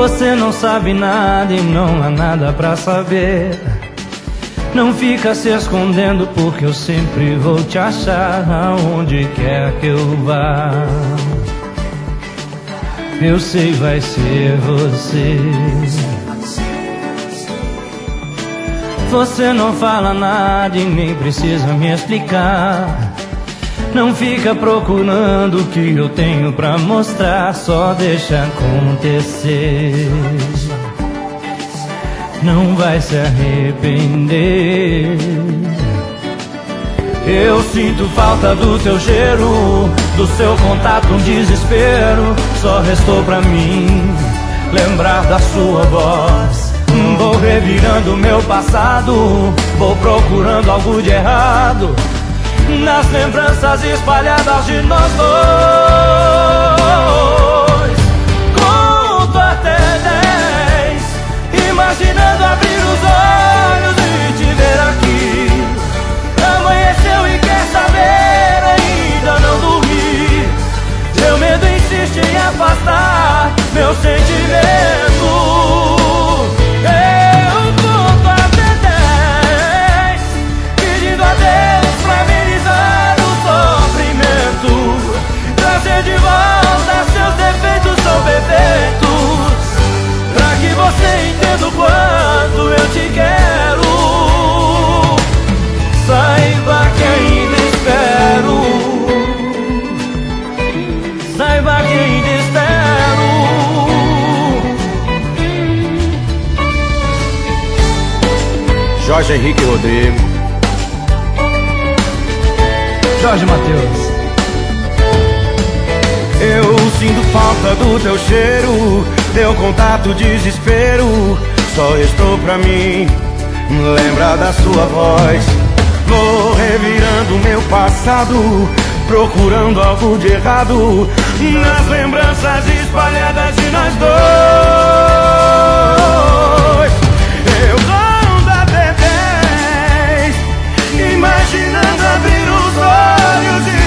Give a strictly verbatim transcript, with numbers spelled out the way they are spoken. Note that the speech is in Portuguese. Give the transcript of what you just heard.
Você não sabe nada e não há nada pra saber. Não fica se escondendo, porque eu sempre vou te achar aonde quer que eu vá. Eu sei, vai ser você. Você não fala nada e nem precisa me explicar. Não fica procurando o que eu tenho pra mostrar, só deixa acontecer. Não vai se arrepender. Eu sinto falta do teu cheiro, do seu contato, um desespero. Só restou pra mim lembrar da sua voz. Vou revirando meu passado, vou procurando algo de errado nas lembranças espalhadas de nós dois. Conto até dez, imaginando abrir os olhos e te ver aqui. Amanheceu e quer saber, ainda não dormi. Meu medo insiste em afastar meu sentimento. Eu conto até dez, pedindo a Deus pra amenizar o sofrimento, trazer de volta seus defeitos são perfeitos, pra que você entenda o quanto eu te quero. Saiba que ainda espero, saiba que ainda espero. Jorge Henrique Rodrigo, Jorge Mateus. eu sinto falta do teu cheiro, teu contato, desespero. Só restou pra mim lembrar da sua voz. Vou revirando meu passado, procurando algo de errado nas lembranças espalhadas de nós dois. Eu conto até dez, imaginando abrir os olhos e